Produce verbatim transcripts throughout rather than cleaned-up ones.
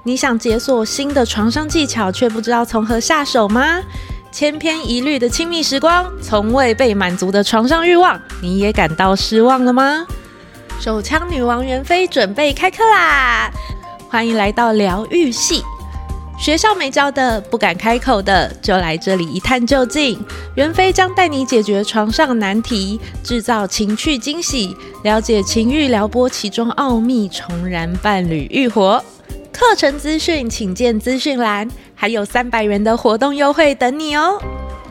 你想解锁新的床上技巧，却不知道从何下手吗？千篇一律的亲密时光，从未被满足的床上欲望，你也感到失望了吗？手枪女王袁非准备开课啦！欢迎来到疗愈系，学校没教的，不敢开口的，就来这里一探究竟。袁非将带你解决床上难题，制造情趣惊喜，了解情欲撩拨其中奥秘，重燃伴侣欲火。课程资讯请见资讯栏，还有三百元的活动优惠等你哦。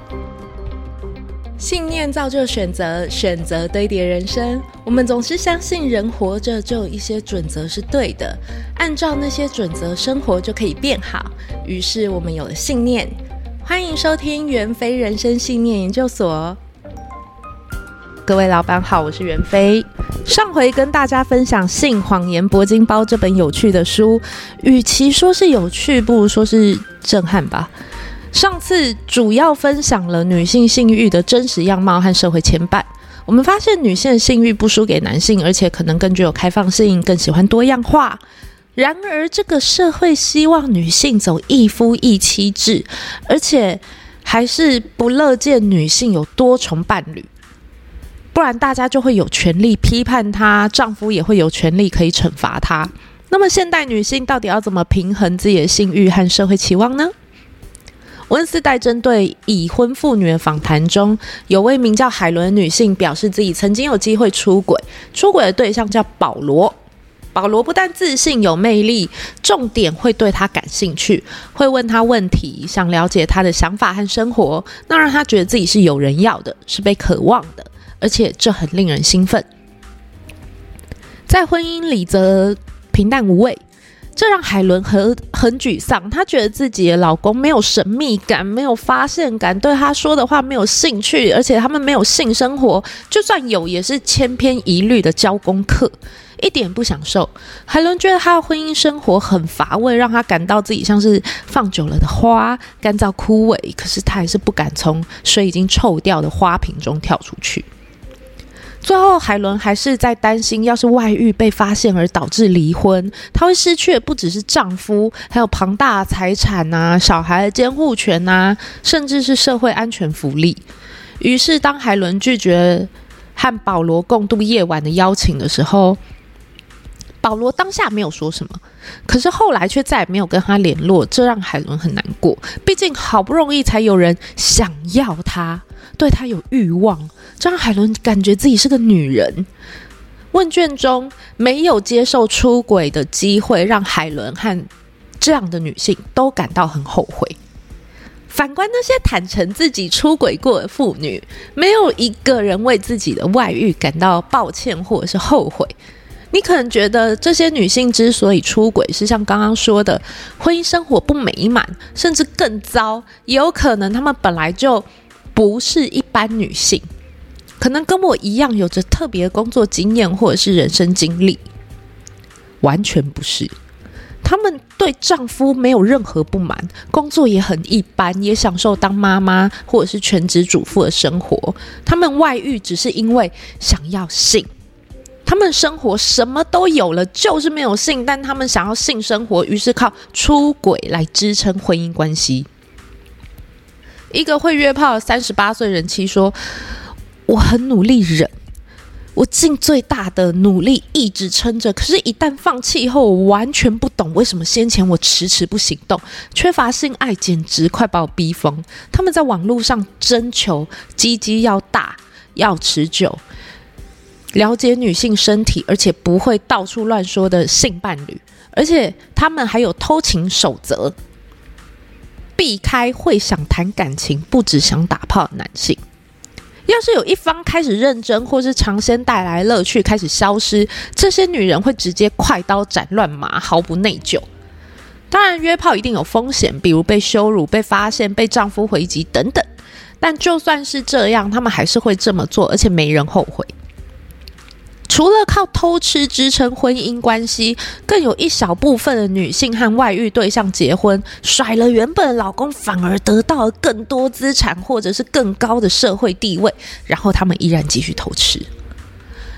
信念造就选择，选择堆叠人生。我们总是相信人活着就有一些准则是对的，按照那些准则生活就可以变好，于是我们有了信念。欢迎收听袁非人生信念研究所。各位老板好，我是袁非。上回跟大家分享《性谎言铂金包》这本有趣的书，与其说是有趣，不如说是震撼吧。上次主要分享了女性性欲的真实样貌和社会牵绊，我们发现女性的性欲不输给男性，而且可能更具有开放性，更喜欢多样化。然而这个社会希望女性走一夫一妻制，而且还是不乐见女性有多重伴侣，不然大家就会有权利批判她，丈夫也会有权利可以惩罚她。那么现代女性到底要怎么平衡自己的性欲和社会期望呢？温丝代针对已婚妇女的访谈中，有位名叫海伦的女性表示自己曾经有机会出轨，出轨的对象叫保罗。保罗不但自信有魅力，重点会对他感兴趣，会问他问题，想了解他的想法和生活，那让他觉得自己是有人要的，是被渴望的，而且这很令人兴奋。在婚姻里则平淡无味，这让海伦很很沮丧，她觉得自己的老公没有神秘感，没有发现感，对她说的话没有兴趣，而且他们没有性生活，就算有也是千篇一律的交功课，一点不享受。海伦觉得她的婚姻生活很乏味，让她感到自己像是放久了的花，干燥枯萎，可是她还是不敢从水已经臭掉的花瓶中跳出去。最后海伦还是在担心，要是外遇被发现而导致离婚，她会失去的不只是丈夫，还有庞大的财产啊、小孩的监护权啊，甚至是社会安全福利。于是当海伦拒绝和保罗共度夜晚的邀请的时候，保罗当下没有说什么，可是后来却再也没有跟他联络，这让海伦很难过。毕竟好不容易才有人想要他，对他有欲望，这让海伦感觉自己是个女人。问卷中没有接受出轨的机会，让海伦和这样的女性都感到很后悔。反观那些坦诚自己出轨过的妇女，没有一个人为自己的外遇感到抱歉或者是后悔。你可能觉得这些女性之所以出轨，是像刚刚说的婚姻生活不美满，甚至更糟，也有可能她们本来就不是一般女性，可能跟我一样有着特别的工作经验或者是人生经历。完全不是，她们对丈夫没有任何不满，工作也很一般，也享受当妈妈或者是全职主妇的生活。她们外遇只是因为想要性，他们生活什么都有了，就是没有性，但他们想要性生活，于是靠出轨来支撑婚姻关系。一个会约炮的三十八岁人妻说，我很努力忍，我尽最大的努力一直撑着，可是一旦放弃后，我完全不懂为什么先前我迟迟不行动，缺乏性爱简直快把我逼疯。他们在网络上征求鸡鸡要大要持久，了解女性身体，而且不会到处乱说的性伴侣，而且他们还有偷情守则，避开会想谈感情不只想打炮的男性。要是有一方开始认真，或是尝鲜带来乐趣开始消失，这些女人会直接快刀斩乱麻，毫不内疚。当然约炮一定有风险，比如被羞辱、被发现、被丈夫回击等等，但就算是这样，他们还是会这么做，而且没人后悔。除了靠偷吃支撑婚姻关系，更有一小部分的女性和外遇对象结婚，甩了原本的老公，反而得到了更多资产或者是更高的社会地位，然后他们依然继续偷吃。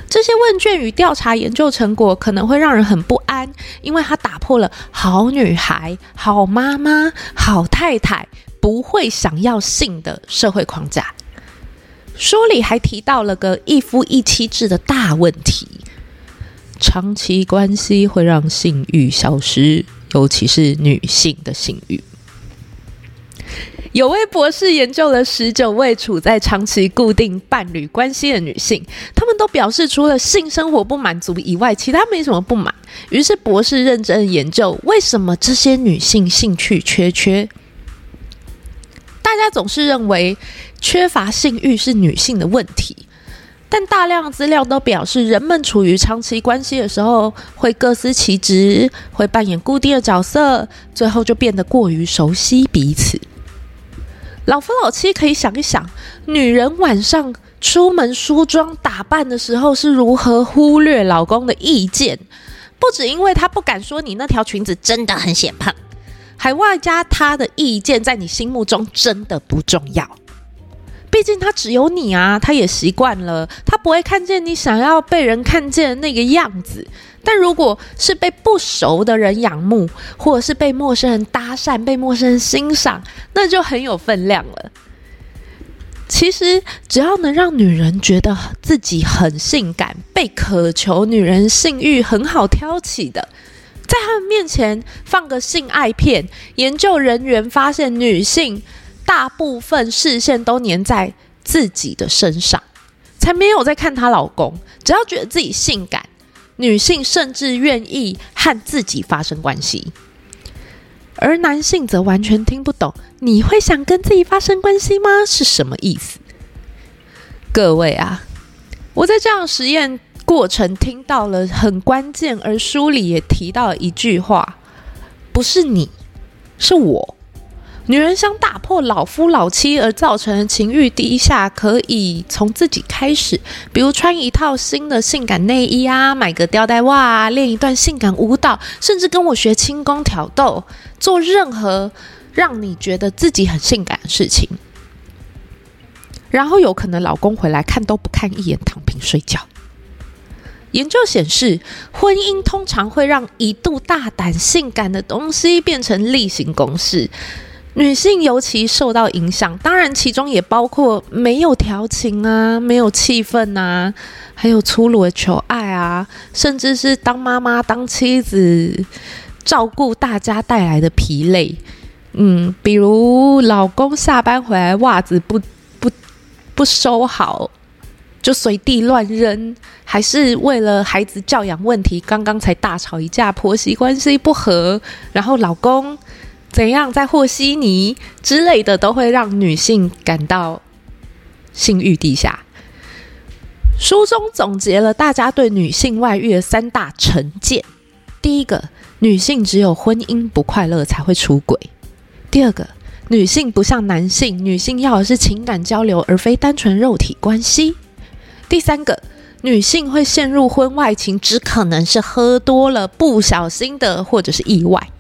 这些问卷与调查研究成果可能会让人很不安，因为它打破了好女孩、好妈妈、好太太不会想要性的社会框架。书里还提到了个一夫一妻制的大问题，长期关系会让性欲消失，尤其是女性的性欲。有位博士研究了十九位处在长期固定伴侣关系的女性，她们都表示除了性生活不满足以外，其他没什么不满。于是博士认真研究为什么这些女性兴趣缺缺。大家总是认为缺乏性欲是女性的问题，但大量资料都表示，人们处于长期关系的时候会各司其职，会扮演固定的角色，最后就变得过于熟悉彼此。老夫老妻可以想一想，女人晚上出门梳妆打扮的时候是如何忽略老公的意见，不只因为他不敢说你那条裙子真的很显胖，还外加他的意见在你心目中真的不重要。毕竟他只有你啊，他也习惯了，他不会看见你想要被人看见的那个样子。但如果是被不熟的人仰慕，或者是被陌生人搭讪、被陌生人欣赏，那就很有分量了。其实只要能让女人觉得自己很性感、被渴求，女人性欲很好挑起的，在他们面前放个性爱片，研究人员发现女性大部分视线都黏在自己的身上，才没有在看她老公。只要觉得自己性感，女性甚至愿意和自己发生关系，而男性则完全听不懂你会想跟自己发生关系吗？是什么意思？各位啊，我在这样的实验过程听到了很关键，而书里也提到了一句话，不是你，是我。女人想打破老夫老妻而造成的情欲低下，可以从自己开始，比如穿一套新的性感内衣啊，买个吊带袜啊，练一段性感舞蹈，甚至跟我学轻功挑逗，做任何让你觉得自己很性感的事情。然后有可能老公回来看都不看一眼，躺平睡觉。研究显示，婚姻通常会让一度大胆性感的东西变成例行公事，女性尤其受到影响，当然其中也包括没有调情啊，没有气氛啊，还有粗鲁的求爱啊，甚至是当妈妈当妻子照顾大家带来的疲累。嗯，比如老公下班回来袜子不不不收好就随地乱扔，还是为了孩子教养问题刚刚才大吵一架，婆媳关系不和，然后老公怎样在和稀泥之类的，都会让女性感到性欲低下。书中总结了大家对女性外遇的三大成见。第一个，女性只有婚姻不快乐才会出轨。第二个，女性不像男性，女性要的是情感交流，而非单纯肉体关系。第三个，女性会陷入婚外情，只可能是喝多了、不小心的，或者是意外。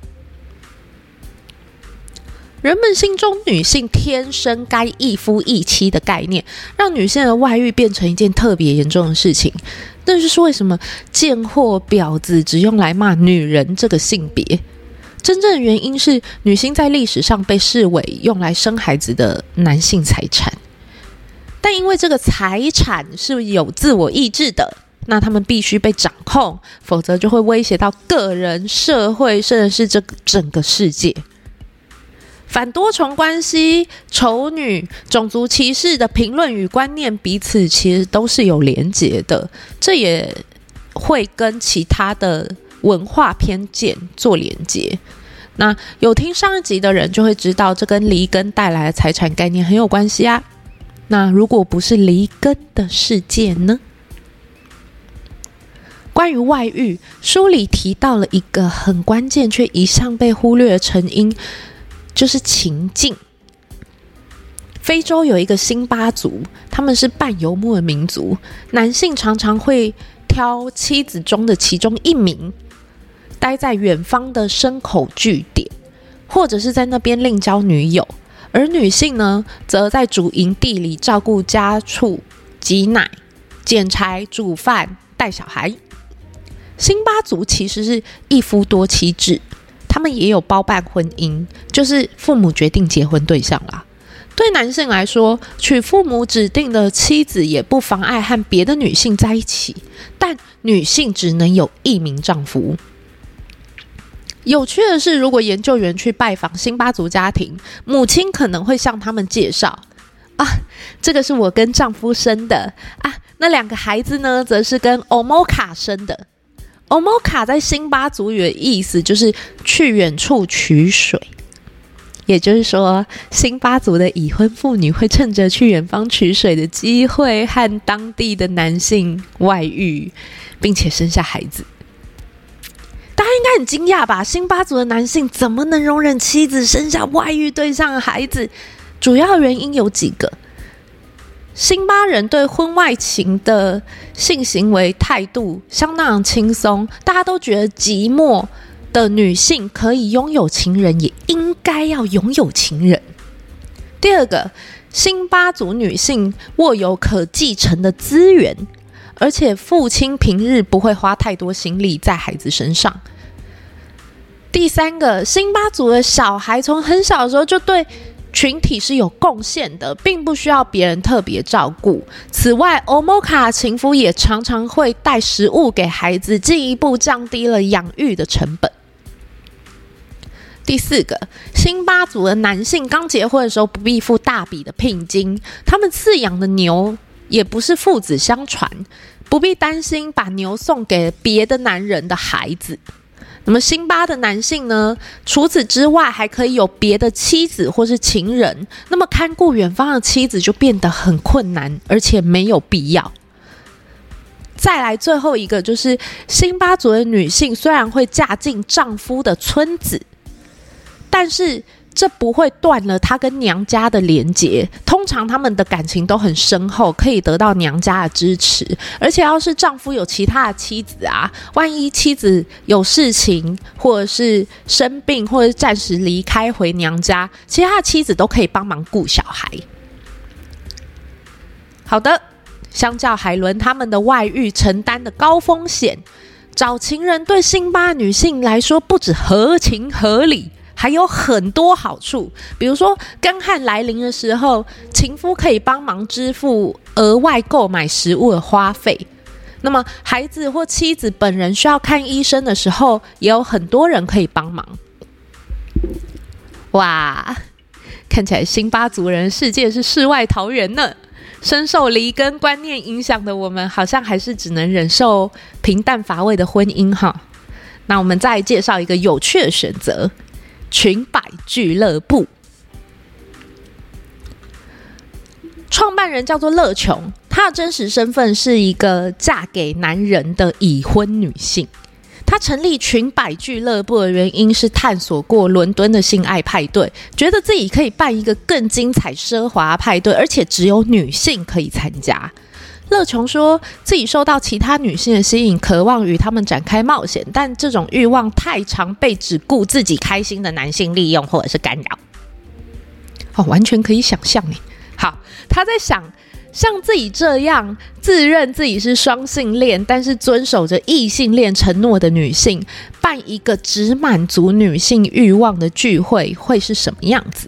人们心中女性天生该一夫一妻的概念，让女性的外遇变成一件特别严重的事情。但是为什么贱货婊子只用来骂女人这个性别？真正的原因是，女性在历史上被视为用来生孩子的男性财产，但因为这个财产是有自我意志的，那他们必须被掌控，否则就会威胁到个人、社会，甚至是这整个世界。反多重关系、丑女、种族歧视的评论与观念彼此其实都是有连结的，这也会跟其他的文化偏见做连结。那有听上一集的人就会知道，这跟离根带来的财产概念很有关系啊。那如果不是离根的事件呢？关于外遇，书里提到了一个很关键却一向被忽略的成因，就是情境。非洲有一个辛巴族，他们是半游牧的民族，男性常常会挑妻子中的其中一名，待在远方的牲口据点，或者是在那边另交女友，而女性呢，则在主营地里照顾家畜、挤奶、捡柴、煮饭、 带小孩。辛巴族其实是一夫多妻制，他们也有包办婚姻，就是父母决定结婚对象啦。对男性来说，娶父母指定的妻子也不妨碍和别的女性在一起，但女性只能有一名丈夫。有趣的是，如果研究员去拜访辛巴族家庭，母亲可能会向他们介绍啊，这个是我跟丈夫生的啊，那两个孩子呢，则是跟欧摩卡生的。欧摩卡在辛巴族语的意思就是去远处取水，也就是说，辛巴族的已婚妇女会趁着去远方取水的机会，和当地的男性外遇，并且生下孩子。大家应该很惊讶吧？辛巴族的男性怎么能容忍妻子生下外遇对象的孩子？主要原因有几个。辛巴人对婚外情的性行为态度相当轻松，大家都觉得寂寞的女性可以拥有情人，也应该要拥有情人。第二个，辛巴族女性握有可继承的资源，而且父亲平日不会花太多心力在孩子身上。第三个，辛巴族的小孩从很小的时候就对群体是有贡献的，并不需要别人特别照顾。此外，欧摩卡情夫也常常会带食物给孩子，进一步降低了养育的成本。第四个，辛巴族的男性刚结婚的时候不必付大笔的聘金，他们饲养的牛也不是父子相传，不必担心把牛送给别的男人的孩子。那么辛巴的男性呢，除此之外还可以有别的妻子或是情人，那么看顾远方的妻子就变得很困难，而且没有必要。再来最后一个，就是辛巴族的女性虽然会嫁进丈夫的村子，但是这不会断了她跟娘家的连结，通常他们的感情都很深厚，可以得到娘家的支持。而且要是丈夫有其他的妻子啊，万一妻子有事情或者是生病或者是暂时离开回娘家，其他的妻子都可以帮忙顾小孩。好的，相较海伦他们的外遇承担的高风险，找情人对辛巴女性来说不止合情合理，还有很多好处。比如说干旱来临的时候，情夫可以帮忙支付额外购买食物的花费。那么孩子或妻子本人需要看医生的时候，也有很多人可以帮忙。哇，看起来辛巴族人的世界是世外桃源呢。深受离根观念影响的我们，好像还是只能忍受平淡乏味的婚姻哈。那我们再介绍一个有趣的选择，裙摆俱乐部。创办人叫做乐琼，她的真实身份是一个嫁给男人的已婚女性。她成立裙摆俱乐部的原因是探索过伦敦的性爱派对，觉得自己可以办一个更精彩奢华派对，而且只有女性可以参加。乐琼说自己受到其他女性的吸引，渴望与她们展开冒险，但这种欲望太常被只顾自己开心的男性利用或者是干扰。哦，完全可以想象耶。好，他在想，像自己这样自认自己是双性恋，但是遵守着异性恋承诺的女性，办一个只满足女性欲望的聚会会是什么样子？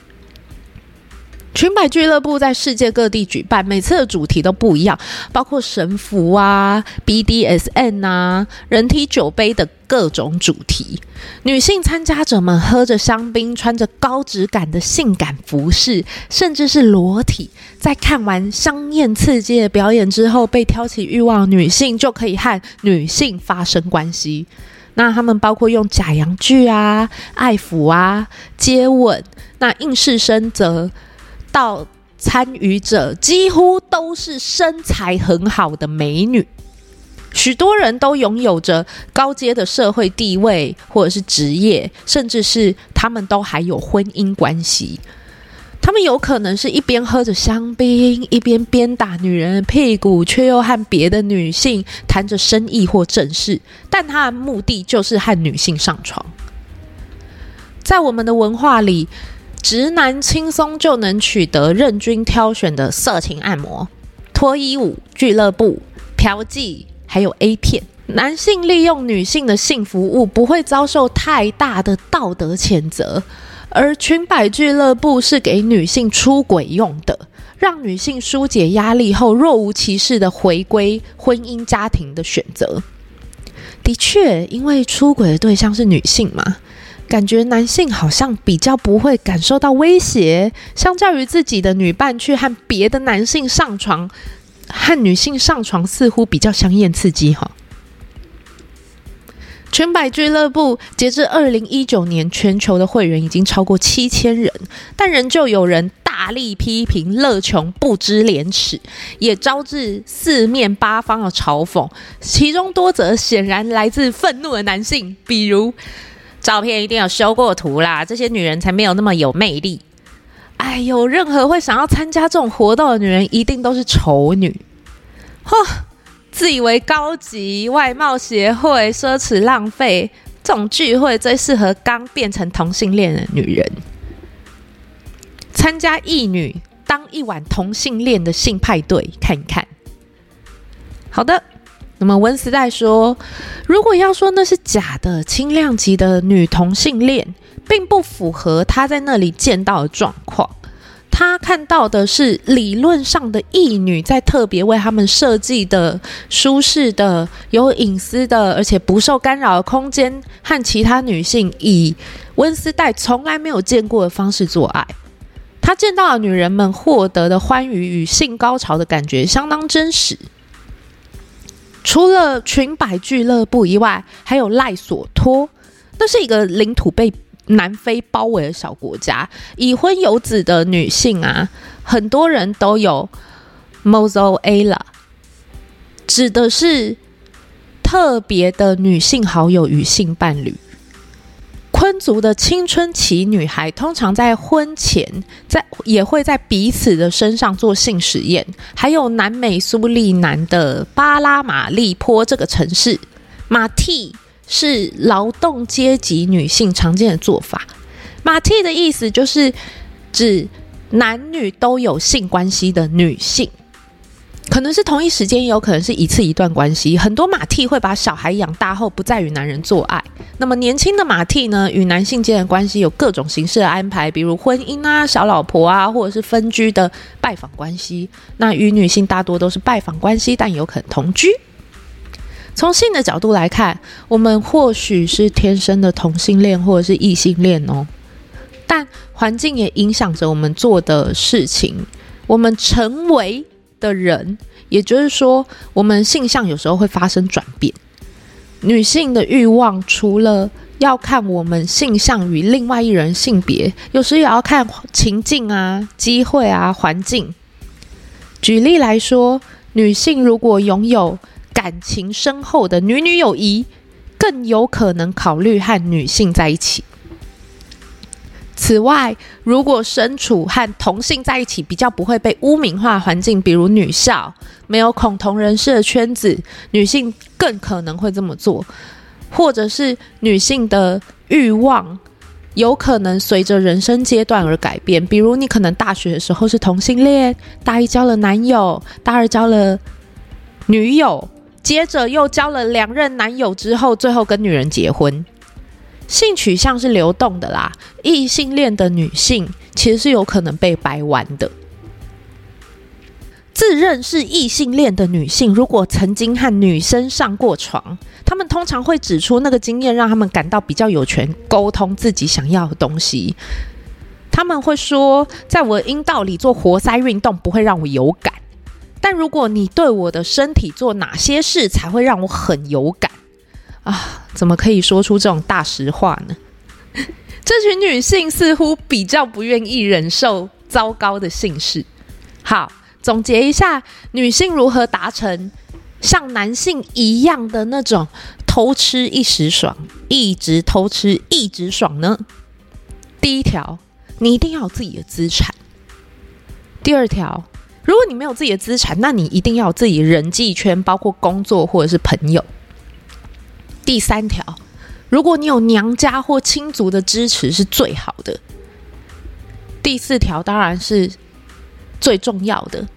裙摆俱乐部在世界各地举办，每次的主题都不一样，包括神符啊、B D S M 啊、人体酒杯的各种主题。女性参加者们喝着香槟，穿着高质感的性感服饰，甚至是裸体。在看完香艳刺激的表演之后，被挑起欲望的女性就可以和女性发生关系。那他们包括用假阳具啊、爱抚啊、接吻，那应试生则到参与者几乎都是身材很好的美女，许多人都拥有着高阶的社会地位或者是职业，甚至是他们都还有婚姻关系。他们有可能是一边喝着香槟，一边鞭打女人的屁股，却又和别的女性谈着生意或正事，但他的目的就是和女性上床。在我们的文化里，直男轻松就能取得任君挑选的色情按摩、脱衣舞、俱乐部、嫖妓， 还有 A 片。男性利用女性的性服务不会遭受太大的道德谴责，而裙摆俱乐部是给女性出轨用的，让女性疏解压力后若无其事的回归婚姻家庭的选择。的确，因为出轨的对象是女性嘛，感觉男性好像比较不会感受到威胁，相较于自己的女伴去和别的男性上床，和女性上床似乎比较香艳刺激哈。裙摆俱乐部截至二零一九年，全球的会员已经超过七千人，但仍旧有人大力批评乐穷不知廉耻，也招致四面八方的嘲讽，其中多则显然来自愤怒的男性，比如照片一定有修过图啦，这些女人才没有那么有魅力。哎呦，任何会想要参加这种活动的女人一定都是丑女。呵，自以为高级，外貌协会，奢侈浪费，这种聚会最适合刚变成同性恋的女人。参加异女当一晚同性恋的性派对看一看。好的，那么温丝带说，如果要说那是假的轻量级的女同性恋，并不符合他在那里见到的状况。他看到的是理论上的异女在特别为他们设计的舒适的有隐私的而且不受干扰的空间，和其他女性以温丝带从来没有见过的方式做爱。他见到的女人们获得的欢愉与性高潮的感觉相当真实。除了裙摆俱乐部以外，还有赖索托，那是一个领土被南非包围的小国家，已婚有子的女性啊，很多人都有 Mozoella， 指的是特别的女性好友与性伴侣。昆族的青春期女孩通常在婚前在也会在彼此的身上做性实验。还有南美苏利南的巴拉马利坡这个城市，马蒂是劳动阶级女性常见的做法。马蒂的意思就是指男女都有性关系的女性，可能是同一时间，也有可能是一次一段关系。很多马蒂会把小孩养大后不再与男人做爱。那么年轻的马蒂呢，与男性间的关系有各种形式的安排，比如婚姻啊、小老婆啊，或者是分居的拜访关系。那与女性大多都是拜访关系，但有可能同居。从性的角度来看，我们或许是天生的同性恋或者是异性恋哦，但环境也影响着我们做的事情，我们成为的人，也就是说我们性向有时候会发生转变。女性的欲望除了要看我们性向与另外一人性别，有时也要看情境啊、机会啊、环境。举例来说，女性如果拥有感情深厚的女女友谊，更有可能考虑和女性在一起。此外，如果身处和同性在一起比较不会被污名化的环境，比如女校，没有恐同人士的圈子，女性更可能会这么做。或者是女性的欲望有可能随着人生阶段而改变，比如你可能大学的时候是同性恋，大一交了男友，大二交了女友，接着又交了两任男友之后，最后跟女人结婚。性取向是流动的啦，异性恋的女性其实是有可能被掰弯的。自认是异性恋的女性，如果曾经和女生上过床，她们通常会指出那个经验让她们感到比较有权沟通自己想要的东西。她们会说，在我的阴道里做活塞运动不会让我有感，但如果你对我的身体做哪些事才会让我很有感啊，怎么可以说出这种大实话呢？这群女性似乎比较不愿意忍受糟糕的性事。好，总结一下，女性如何达成像男性一样的那种偷吃一时爽，一直偷吃一直爽呢？第一条，你一定要有自己的资产。第二条，如果你没有自己的资产，那你一定要有自己的人际圈，包括工作或者是朋友。第三条，如果你有娘家或亲族的支持是最好的。第四条当然是最重要的，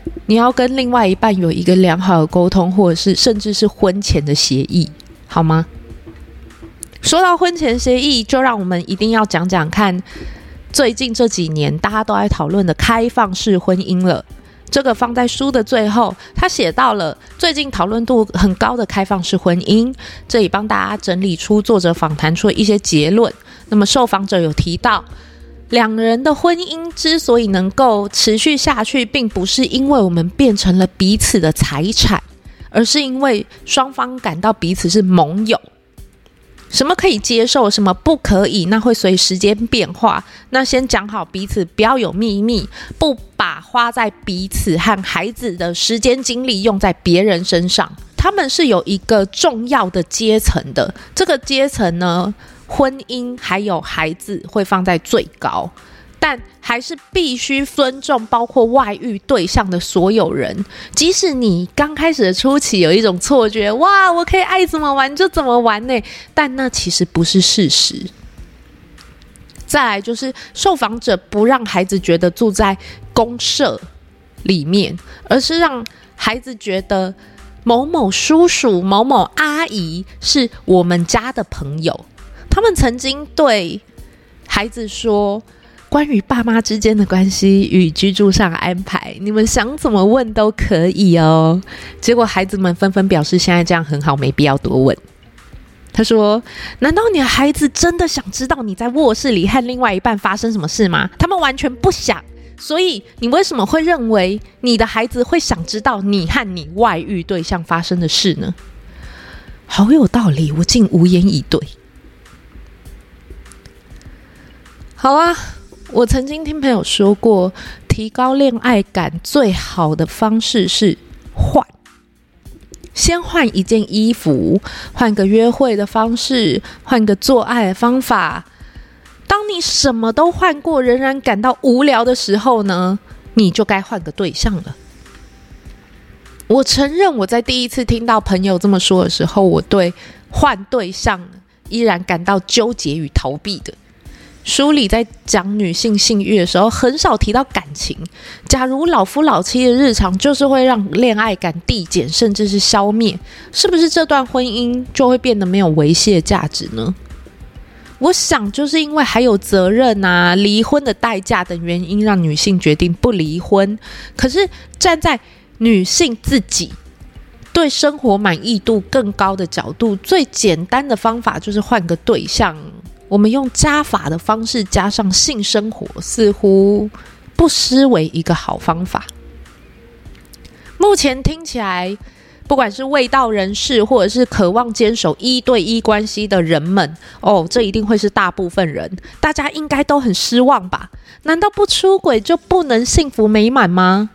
你要跟另外一半有一个良好的沟通，或者是甚至是婚前的协议，好吗？说到婚前协议，就让我们一定要讲讲看最近这几年大家都在讨论的开放式婚姻了。这个放在书的最后，他写到了最近讨论度很高的开放式婚姻，这里帮大家整理出作者访谈出的一些结论。那么受访者有提到，两人的婚姻之所以能够持续下去，并不是因为我们变成了彼此的财产，而是因为双方感到彼此是盟友。什么可以接受，什么不可以，那会随时间变化。那先讲好彼此不要有秘密，不把花在彼此和孩子的时间精力用在别人身上。他们是有一个重要的阶层的，这个阶层呢，婚姻还有孩子会放在最高，但还是必须尊重包括外遇对象的所有人。即使你刚开始的初期有一种错觉，哇，我可以爱怎么玩就怎么玩呢，但那其实不是事实。再来就是受访者不让孩子觉得住在公社里面，而是让孩子觉得某某叔叔某某阿姨是我们家的朋友。他们曾经对孩子说，关于爸妈之间的关系与居住上的安排，你们想怎么问都可以哦。结果孩子们纷纷表示现在这样很好，没必要多问。他说，难道你的孩子真的想知道你在卧室里和另外一半发生什么事吗？他们完全不想。所以你为什么会认为你的孩子会想知道你和你外遇对象发生的事呢？好有道理，我竟无言以对。好啊，我曾经听朋友说过，提高恋爱感最好的方式是换。先换一件衣服，换个约会的方式，换个做爱的方法。当你什么都换过，仍然感到无聊的时候呢，你就该换个对象了。我承认我在第一次听到朋友这么说的时候，我对换对象依然感到纠结与逃避的。书里在讲女性性欲的时候，很少提到感情。假如老夫老妻的日常就是会让恋爱感递减，甚至是消灭，是不是这段婚姻就会变得没有维系的价值呢？我想就是因为还有责任啊、离婚的代价等原因，让女性决定不离婚。可是站在女性自己对生活满意度更高的角度，最简单的方法就是换个对象。我们用加法的方式加上性生活，似乎不失为一个好方法。目前听起来，不管是卫道人士，或者是渴望坚守一对一关系的人们，哦，这一定会是大部分人，大家应该都很失望吧？难道不出轨就不能幸福美满吗？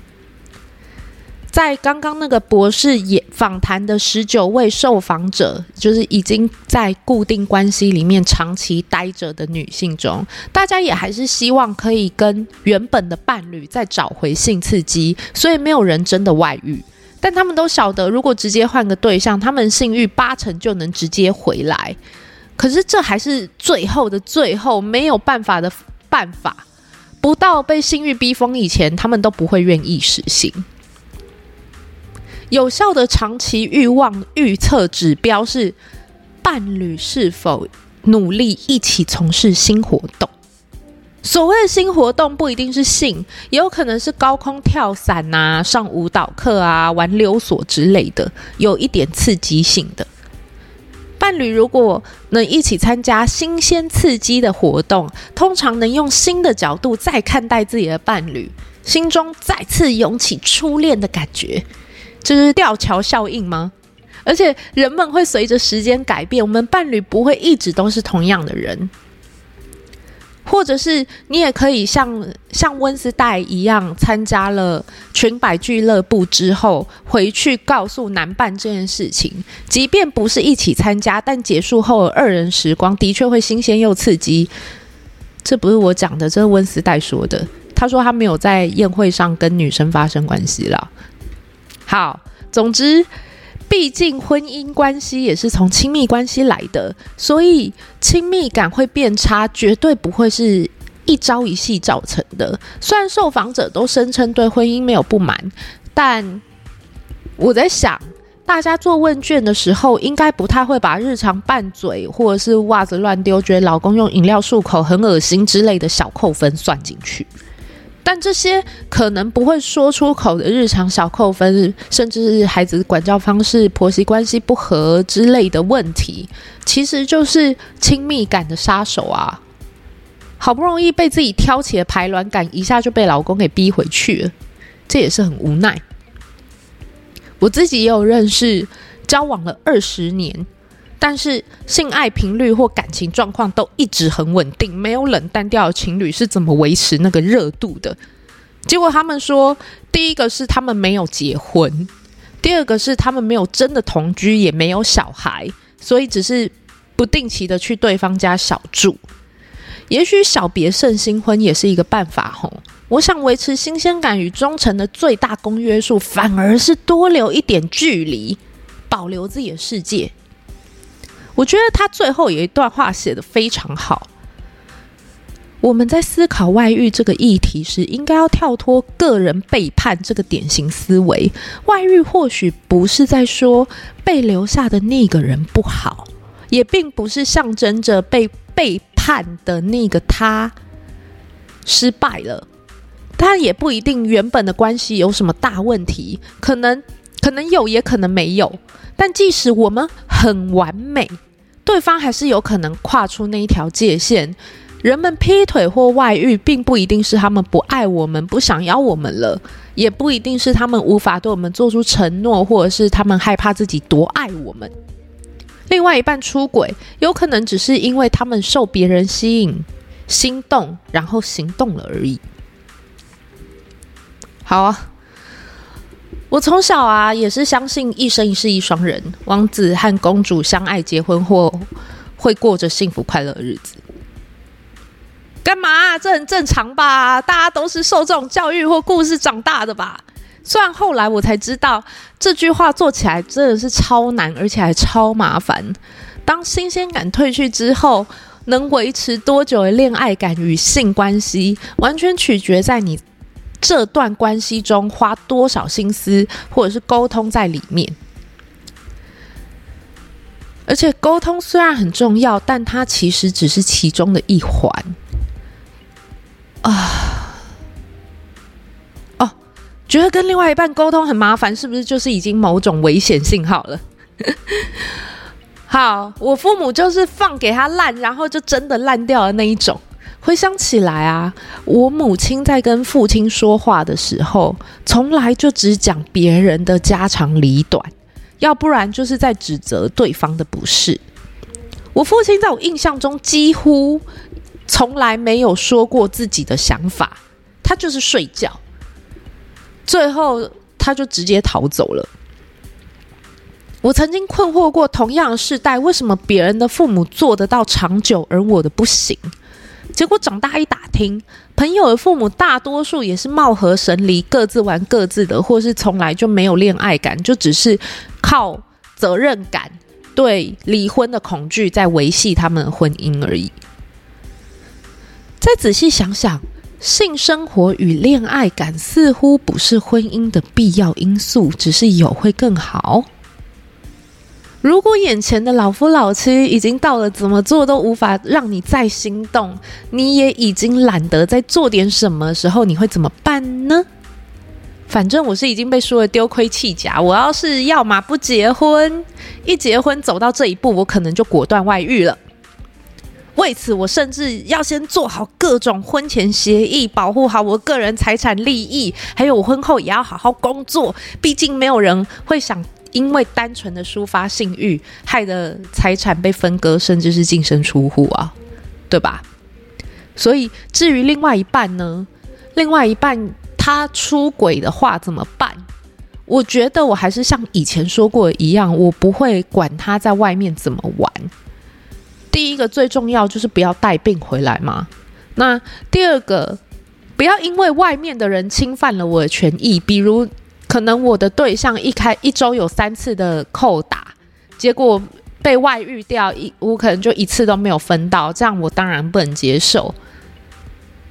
在刚刚那个博士也访谈的十九位受访者，就是已经在固定关系里面长期待着的女性中，大家也还是希望可以跟原本的伴侣再找回性刺激，所以没有人真的外遇。但他们都晓得，如果直接换个对象，他们性欲八成就能直接回来。可是这还是最后的最后，没有办法的办法。不到被性欲逼疯以前，他们都不会愿意实行。有效的长期欲望预测指标是伴侣是否努力一起从事新活动。所谓的新活动不一定是性，也有可能是高空跳伞啊、上舞蹈课啊、玩溜索之类的，有一点刺激性的。伴侣如果能一起参加新鲜刺激的活动，通常能用新的角度再看待自己的伴侣，心中再次涌起初恋的感觉。这是吊桥效应吗？而且人们会随着时间改变，我们伴侣不会一直都是同样的人。或者是你也可以像像温丝代一样，参加了裙摆俱乐部之后，回去告诉男伴这件事情。即便不是一起参加，但结束后的二人时光的确会新鲜又刺激。这不是我讲的，这是温丝代说的。他说他没有在宴会上跟女生发生关系了。好，总之毕竟婚姻关系也是从亲密关系来的，所以亲密感会变差，绝对不会是一朝一夕造成的。虽然受访者都声称对婚姻没有不满，但我在想，大家做问卷的时候应该不太会把日常拌嘴或者是袜子乱丢，觉得老公用饮料漱口很恶心之类的小扣分算进去。但这些可能不会说出口的日常小扣分，甚至是孩子管教方式、婆媳关系不和之类的问题，其实就是亲密感的杀手啊！好不容易被自己挑起的排卵感，一下就被老公给逼回去了，这也是很无奈。我自己也有认识交往了二十年，但是性爱频率或感情状况都一直很稳定，没有冷淡掉的情侣是怎么维持那个热度的？结果他们说，第一个是他们没有结婚，第二个是他们没有真的同居，也没有小孩，所以只是不定期的去对方家小住。也许小别胜新婚也是一个办法吼。我想维持新鲜感与忠诚的最大公约数，反而是多留一点距离，保留自己的世界。我觉得他最后有一段话写得非常好。我们在思考外遇这个议题时，应该要跳脱个人背叛这个典型思维。外遇或许不是在说被留下的那个人不好，也并不是象征着被背叛的那个他失败了。但也不一定原本的关系有什么大问题，可能可能有，也可能没有。但即使我们很完美，对方还是有可能跨出那一条界限。人们劈腿或外遇，并不一定是他们不爱我们，不想要我们了，也不一定是他们无法对我们做出承诺，或者是他们害怕自己多爱我们。另外一半出轨，有可能只是因为他们受别人吸引、心动，然后行动了而已。好啊，我从小啊也是相信一生一世一双人，王子和公主相爱结婚或会过着幸福快乐的日子。干嘛啊？这很正常吧？大家都是受这种教育或故事长大的吧？虽然后来我才知道，这句话做起来真的是超难，而且还超麻烦。当新鲜感退去之后，能维持多久的恋爱感与性关系，完全取决在你这段关系中花多少心思或者是沟通在里面。而且沟通虽然很重要，但它其实只是其中的一环啊。哦，觉得跟另外一半沟通很麻烦，是不是就是已经某种危险信号了？好，我父母就是放给他烂，然后就真的烂掉的那一种。回想起来啊，我母亲在跟父亲说话的时候，从来就只讲别人的家长里短，要不然就是在指责对方的不是。我父亲在我印象中几乎从来没有说过自己的想法，他就是睡觉，最后他就直接逃走了。我曾经困惑过，同样的世代，为什么别人的父母做得到长久，而我的不行？结果长大一打听，朋友的父母大多数也是貌合神离，各自玩各自的，或是从来就没有恋爱感，就只是靠责任感、对离婚的恐惧在维系他们的婚姻而已。再仔细想想，性生活与恋爱感似乎不是婚姻的必要因素，只是有会更好。如果眼前的老夫老妻已经到了怎么做都无法让你再心动，你也已经懒得再做点什么的时候，你会怎么办呢？反正我是已经被说了丢盔弃甲，我要是要嘛不结婚，一结婚走到这一步，我可能就果断外遇了。为此，我甚至要先做好各种婚前协议，保护好我个人财产利益，还有我婚后也要好好工作。毕竟没有人会想因为单纯的抒发性欲，害得财产被分割，甚至是净身出户啊，对吧？所以至于另外一半呢，另外一半他出轨的话怎么办？我觉得我还是像以前说过的一样，我不会管他在外面怎么玩。第一个最重要就是不要带病回来嘛。那第二个，不要因为外面的人侵犯了我的权益，比如可能我的对象一开一周有三次的扣打，结果被外遇掉，我可能就一次都没有分到，这样我当然不能接受。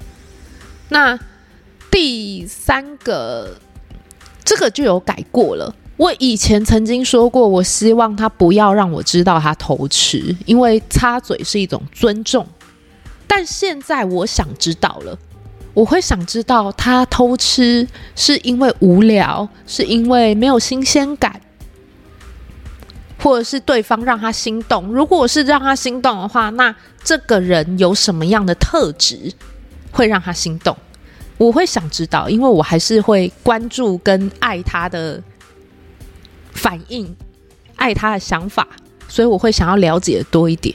那第三个，这个就有改过了。我以前曾经说过，我希望他不要让我知道他偷吃，因为插嘴是一种尊重。但现在我想知道了，我会想知道他偷吃是因为无聊，是因为没有新鲜感，或者是对方让他心动。如果是让他心动的话，那这个人有什么样的特质会让他心动？我会想知道，因为我还是会关注跟爱他的反应，爱他的想法，所以我会想要了解多一点。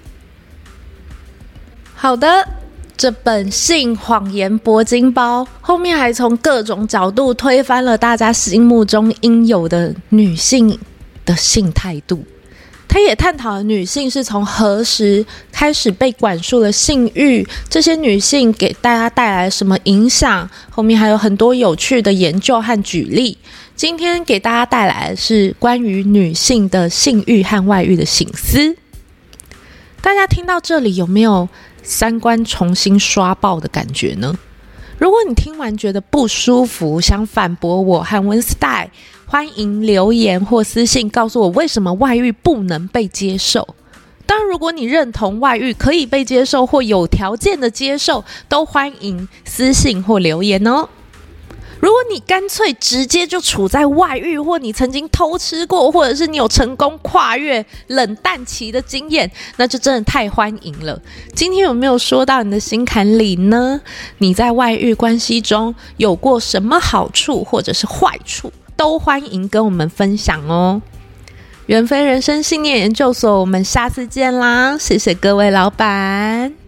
好的，这本性谎言铂金包后面还从各种角度推翻了大家心目中应有的女性的性态度。他也探讨了女性是从何时开始被管束了性欲，这些女性给大家带来什么影响，后面还有很多有趣的研究和举例。今天给大家带来的是关于女性的性欲和外遇的省思。大家听到这里有没有三观重新刷爆的感觉呢？如果你听完觉得不舒服，想反驳我和温斯代，欢迎留言或私信告诉我为什么外遇不能被接受。当然，如果你认同外遇可以被接受或有条件的接受，都欢迎私信或留言哦。如果你干脆直接就处在外遇，或你曾经偷吃过，或者是你有成功跨越冷淡期的经验，那就真的太欢迎了。今天有没有说到你的心坎里呢？你在外遇关系中有过什么好处或者是坏处，都欢迎跟我们分享哦。元飞人生信念研究所，我们下次见啦！谢谢各位老板。